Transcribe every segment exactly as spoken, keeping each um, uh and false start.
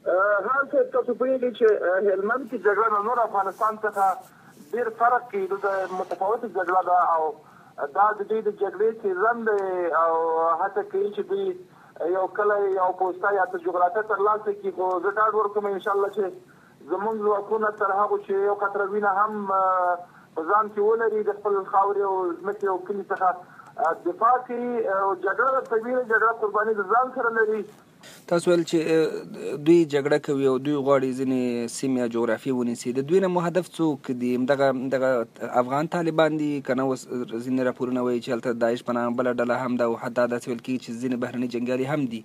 حال چې تاسو پوهېږئ چې هلمند کې جګړه له نور افغانستان څخه ډېر فرق کوي، د متفاوته جګړه ده او دا د دوی د جګړې سیزن دی او هڅه کوي چې دوی یو کله یو پوسته یا جغرافیه ترلاسه کړي. خو زه ډاډ ورکوم انشاءالله چې زموږ ځواکونه تر هغو چې یو قطره وینه هم په ځان کې ولري د خپل خاورې او ځمکې او کلي څخه دفاع کوي. او جګړه د طبیعي جګړه قرباني د ځان سره لري. تاسو ویل چې دوی جګړه کوي او دوی غواړي ځینې سیمې یا جغرافیې ونیسي. د دوی نه مو هدف څوک دي؟ دغه دغه افغان طالبان دي که نه؟ اوس ځینې راپورونه وایي چې هلته داعش په نامه بله ډله هم ده او حتی داسې ویل کېږي چې ځینې بهرني جنګیالي هم دي.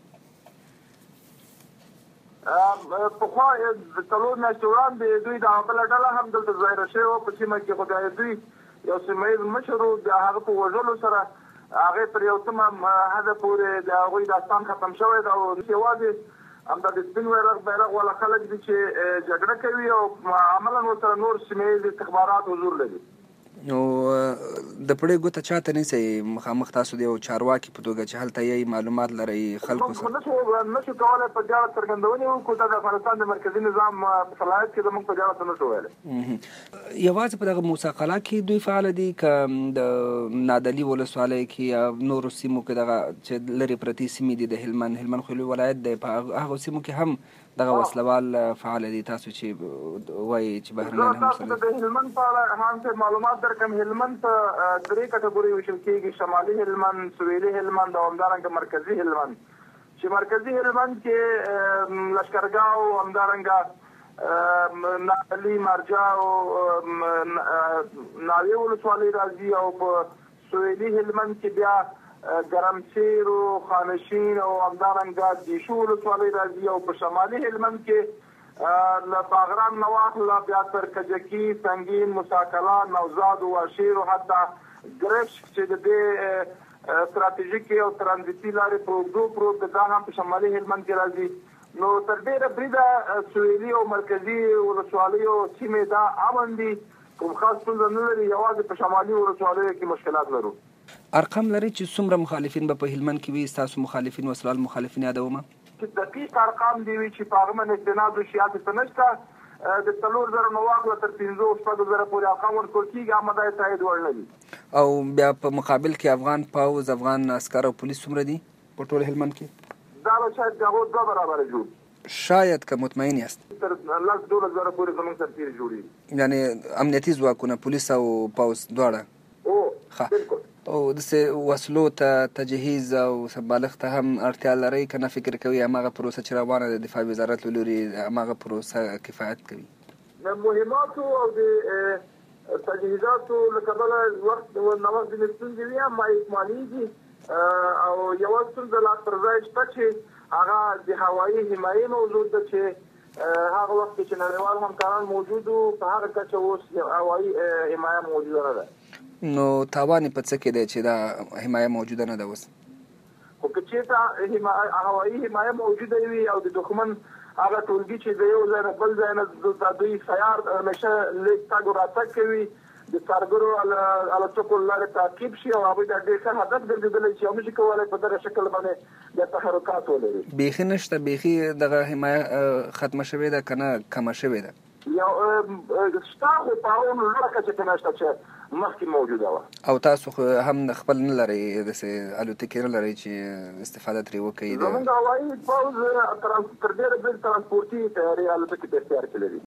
پخوا څلور میاشتې وړاندې دوی د بله ډله هم دلته ظاهره شوې وه په سیمه کې، خو بیا دوی یو سیمه ییز مشر و، د هغه په وژلو سره هغې پر یو څه حده پورې د هغوی داستان ختم شوی ده. او یوازې همدا د سپین بیرغ بیرغ والا خلک دي چې جګړه کوي او عملا ورسره نور سیمه ییز استخبارات حضور لري. نو د پړې ګوته چاته نیسئ مخامخ تاسو د یو چارواکي په توګه چې هلته یې معلومات لرئ خلکو سره؟ موږ نشو کولی په دې اړه څرګندونې وکړو. دا د افغانستان د مرکزي نظام په صلاحیت کې زموږ په دې اړه څه نشو ویلی. یوازې په دغه موسی قلعه کې دوی فعاله دي که د نادعلي ولسوالۍ کې یا نورو سیمو کې دغه چې لرې پرتې سیمې دي د هلمند هلمند خو لوی ولایت دی، په هغو سیمو کې هم دغه وسلوال فعاله دي؟ تاسو چې وایي چې بهرنیان هم سره د هلمند په اړه هم معلومات درکړم. هلمند په درې کټګورۍ ویشل کېږي: شمالي هلمند، سویلي هلمند او همدارنګه مرکزي هلمند. چې مرکزي هلمند کې لشکرګاه او همدارنګه نادعلي، مارجه او ناوې ولسوالۍ راځي، او په سویلي هلمند کې بیا ګرمسیر او خانشین او همدارنګه دیشو ولسوالۍ راځي. او په شمالي هلمند کې له باغران نه واخله بیا تر کجکي، سنګین، موساکلا، نوزاد او واشیر او حتی ګرش چې د دې ستراتیژیکې او ترانزیتي لارې په اوږدو پروت دی، دا هم په شمالي هلمند کې راځي. نو تر ډېره بریده سویلي او مرکزي ولسوالیو سیمې دا امن دي، کوم خاص ستونزه نه لري. یوازې په شمالي ولسوالیو کې مشکلات لرو. ارقام لري چې څومره مخالفین به په هلمند کې وي؟ ستاسو مخالفین وسلوال مخالفین یادومه چې دقیق ارقام دي وي چې په هغه باندې استناد وشي. هلته نشته د څلور زره نه واخله تر پنځو شپږو زره پورې ارقام ورکول کېږي، اما دا یې تایید وړ نه دي. او بیا په مقابل کې افغان پوځ، افغان عسکر او پولیس څومره دي په ټول هلمند کې؟ دا به شاید د هغو دوه برابره جوړ شاید که مطمئن یاست؟ تر لس دولس زره پورې زموږ سرتېري جوړېږي، یعنې امنیتي ځواکونه پولیس او پوځ دواړه؟ او بالکل. او داسې وسلو ته تجهیز او بالغ ته هم اړتیا لرئ که نه فکر کوي هماغه پروسه چې روانه د دفاع وزارت له لورې هماغه پروسه کفایت کوي؟ د مهماتو او د تجهیزاتو له کبله وخت نوښت ځینې ستونزې وي، اما اکمالېږي. او یوه ستونزه لا پر ځای شته چې هغه د هوایي حمایې موجود ده، چې هغه وخت چې نړیوال همکاران موجود وو په هغه کچه اوس هوایي حمایه موجوده نه ده. نو تاوان یې په څه کې دی چې دا حمایه موجوده نه ده اوس؟ خو که چېرته هوایي حمایه موجوده وي او د دښمن هغه ټولګي چې د یو ځای نه بل ځای نه د دوی سیار همیشه لږ تګ و راتګ کوي، د کارګرو الوتکو له لارې تعقیب شي او هغوی دا ډېر ښه هدف ګرځېدلی چې او نشي کولی په دغه شکل باندې د تحرکات ولري. بیخي نشته؟ بیخي دغه حمایه ختمه شوې ده که نه کمه شوې ده؟ یو شته، خو په هغو لوړه کچه کې نشته چې مخکې موجوده وه. او تاسو خو هم خپل نه لرئ داسې الوتکې نه لرئ چې استفاده ترې وکړئ؟ زموږ هوایي پوځ تر ډېره بېل ترانسپورټي تیارې الوتکې په اختیار کې لري.